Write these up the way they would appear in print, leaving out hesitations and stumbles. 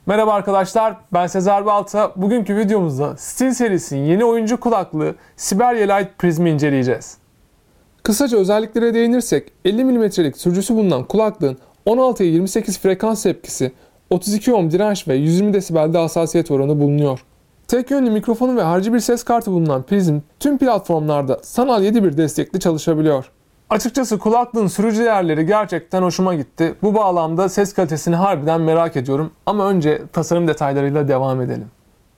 Merhaba arkadaşlar, ben Sezer Balta. Bugünkü videomuzda SteelSeries'in yeni oyuncu kulaklığı Siberian Light Prism'i inceleyeceğiz. Kısaca özelliklere değinirsek, 50 mm'lik sürücüsü bulunan kulaklığın 16'ya 28 frekans tepkisi, 32 ohm direnç ve 120 desibelde hassasiyet oranı bulunuyor. Tek yönlü mikrofonu ve harici bir ses kartı bulunan Prism, tüm platformlarda sanal 7.1 destekli çalışabiliyor. Açıkçası kulaklığın sürücü değerleri gerçekten hoşuma gitti. Bu bağlamda ses kalitesini harbiden merak ediyorum. Ama önce tasarım detaylarıyla devam edelim.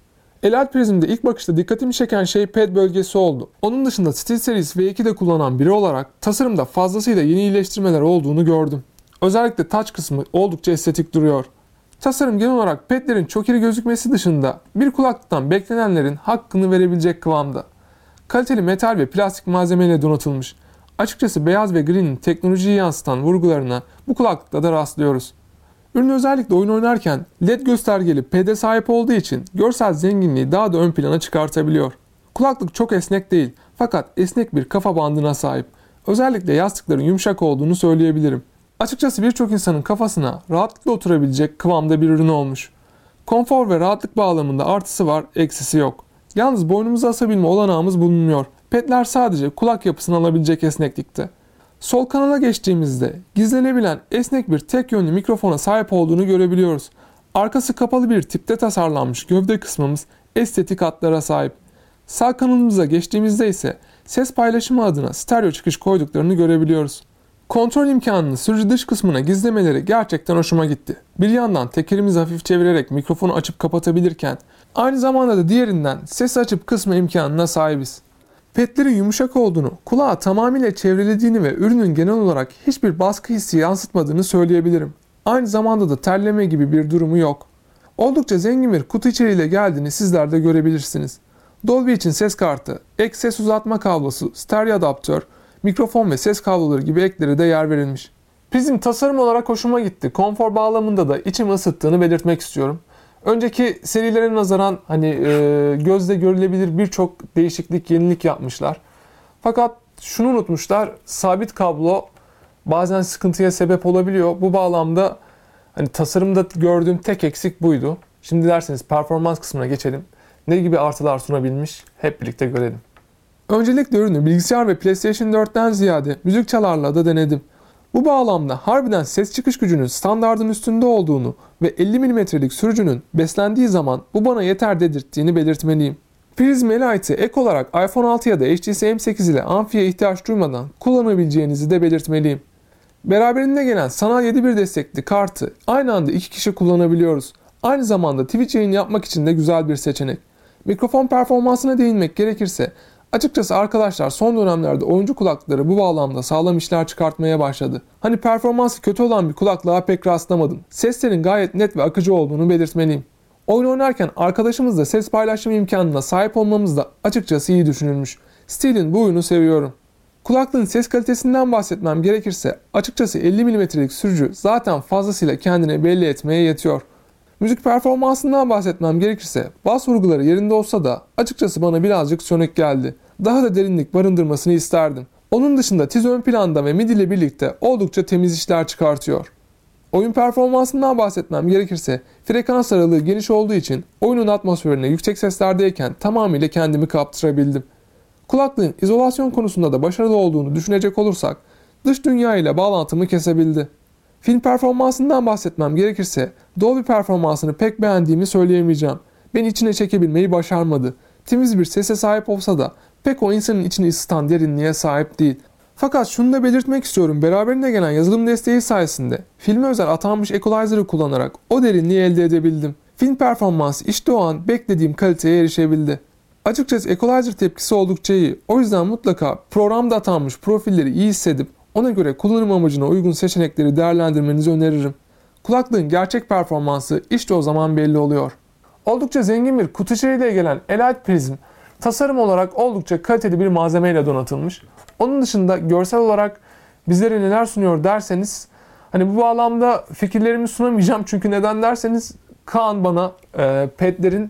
Elite Prism'de ilk bakışta dikkatimi çeken şey pad bölgesi oldu. Onun dışında SteelSeries V2'de kullanan biri olarak tasarımda fazlasıyla yeni iyileştirmeler olduğunu gördüm. Özellikle touch kısmı oldukça estetik duruyor. Tasarım genel olarak padlerin çok iri gözükmesi dışında bir kulaklıktan beklenenlerin hakkını verebilecek kıvamda. Kaliteli metal ve plastik malzemeyle donatılmış. Açıkçası beyaz ve gri'nin teknolojiyi yansıtan vurgularına bu kulaklıkta da rastlıyoruz. Ürün özellikle oyun oynarken LED göstergeli pad'e sahip olduğu için görsel zenginliği daha da ön plana çıkartabiliyor. Kulaklık çok esnek değil fakat esnek bir kafa bandına sahip. Özellikle yastıkların yumuşak olduğunu söyleyebilirim. Açıkçası birçok insanın kafasına rahatlıkla oturabilecek kıvamda bir ürün olmuş. Konfor ve rahatlık bağlamında artısı var, eksisi yok. Yalnız boynumuza asabilme olanağımız bulunmuyor. Pedler sadece kulak yapısını alabilecek esneklikte. Sol kanala geçtiğimizde gizlenebilen esnek bir tek yönlü mikrofona sahip olduğunu görebiliyoruz. Arkası kapalı bir tipte tasarlanmış gövde kısmımız estetik hatlara sahip. Sağ kanalımıza geçtiğimizde ise ses paylaşımı adına stereo çıkış koyduklarını görebiliyoruz. Kontrol imkanını sürücü dış kısmına gizlemeleri gerçekten hoşuma gitti. Bir yandan tekerimizi hafif çevirerek mikrofonu açıp kapatabilirken aynı zamanda da diğerinden ses açıp kısma imkanına sahibiz. Pedlerin yumuşak olduğunu, kulağı tamamıyla çevrelediğini ve ürünün genel olarak hiçbir baskı hissi yansıtmadığını söyleyebilirim. Aynı zamanda da terleme gibi bir durumu yok. Oldukça zengin bir kutu içeriğiyle geldiğini sizler de görebilirsiniz. Dolby için ses kartı, ek ses uzatma kablosu, stereo adaptör, mikrofon ve ses kabloları gibi eklere de yer verilmiş. Prism tasarım olarak hoşuma gitti. Konfor bağlamında da içimi ısıttığını belirtmek istiyorum. Önceki serilere nazaran gözle görülebilir birçok değişiklik, yenilik yapmışlar. Fakat şunu unutmuşlar, sabit kablo bazen sıkıntıya sebep olabiliyor. Bu bağlamda tasarımda gördüğüm tek eksik buydu. Şimdi derseniz performans kısmına geçelim. Ne gibi artılar sunabilmiş hep birlikte görelim. Öncelikle ürünü bilgisayar ve PlayStation 4'ten ziyade müzik çalarla da denedim. Bu bağlamda harbiden ses çıkış gücünün standardın üstünde olduğunu ve 50 mm'lik sürücünün beslendiği zaman bu bana yeter dedirttiğini belirtmeliyim. Prism Elite'i ek olarak iPhone 6 ya da HTC M8 ile amfiye ihtiyaç duymadan kullanabileceğinizi de belirtmeliyim. Beraberinde gelen sanal 7.1 destekli kartı aynı anda 2 kişi kullanabiliyoruz. Aynı zamanda Twitch yayın yapmak için de güzel bir seçenek. Mikrofon performansına değinmek gerekirse açıkçası arkadaşlar son dönemlerde oyuncu kulaklıkları bu bağlamda sağlam işler çıkartmaya başladı. Performansı kötü olan bir kulaklığa pek rastlamadım. Seslerin gayet net ve akıcı olduğunu belirtmeliyim. Oyun oynarken arkadaşımızla ses paylaşım imkanına sahip olmamız da açıkçası iyi düşünülmüş. Steel'in bu oyunu seviyorum. Kulaklığın ses kalitesinden bahsetmem gerekirse açıkçası 50 mm'lik sürücü zaten fazlasıyla kendini belli etmeye yetiyor. Müzik performansından bahsetmem gerekirse bas vurguları yerinde olsa da açıkçası bana birazcık sönük geldi. Daha da derinlik barındırmasını isterdim. Onun dışında tiz ön planda ve MIDI ile birlikte oldukça temiz işler çıkartıyor. Oyun performansından bahsetmem gerekirse frekans aralığı geniş olduğu için oyunun atmosferine yüksek seslerdeyken tamamıyla kendimi kaptırabildim. Kulaklığın izolasyon konusunda da başarılı olduğunu düşünecek olursak dış dünya ile bağlantımı kesebildi. Film performansından bahsetmem gerekirse Dolby performansını pek beğendiğimi söyleyemeyeceğim. Beni içine çekebilmeyi başarmadı. Temiz bir sese sahip olsa da pek o insanın içini ısıtan derinliğe sahip değil. Fakat şunu da belirtmek istiyorum, beraberinde gelen yazılım desteği sayesinde filme özel atanmış equalizer'ı kullanarak o derinliği elde edebildim. Film performansı işte o an beklediğim kaliteye erişebildi. Açıkçası equalizer tepkisi oldukça iyi. O yüzden mutlaka programda atanmış profilleri iyi hissedip ona göre kullanım amacına uygun seçenekleri değerlendirmenizi öneririm. Kulaklığın gerçek performansı işte o zaman belli oluyor. Oldukça zengin bir kutu içeriğiyle gelen Elite Prism, tasarım olarak oldukça kaliteli bir malzemeyle donatılmış. Onun dışında görsel olarak bizlere neler sunuyor derseniz, bu bağlamda fikirlerimi sunamayacağım çünkü neden derseniz Kaan bana pedlerin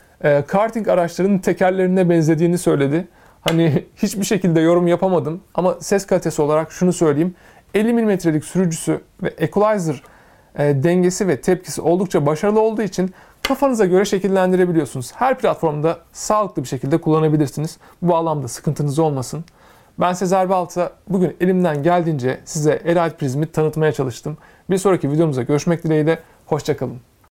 karting araçlarının tekerlerine benzediğini söyledi. Hiçbir şekilde yorum yapamadım ama ses kalitesi olarak şunu söyleyeyim. 50 mm'lik sürücüsü ve equalizer dengesi ve tepkisi oldukça başarılı olduğu için kafanıza göre şekillendirebiliyorsunuz. Her platformda sağlıklı bir şekilde kullanabilirsiniz. Bu alanda sıkıntınız olmasın. Ben Sezer Balta. Bugün elimden geldiğince size Elite Prism'i tanıtmaya çalıştım. Bir sonraki videomuzda görüşmek dileğiyle. Hoşça kalın.